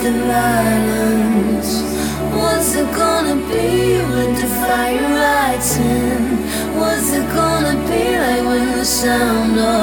the violence? What's it gonna be with the fire lights in? What's it gonna be like when the sound of